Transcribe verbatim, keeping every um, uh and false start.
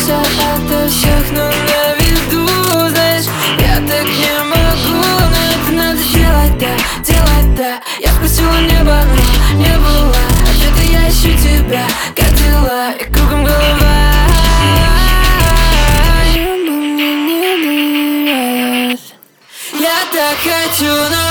прячешься ото всех, но на виду, знаешь, я так не могу. Но это надо делать, да, делать, да. Я спросила небо, но не было ответа, я ищу тебя, как дела, и кругом голова. Небо мне не доверяет. Я так хочу, но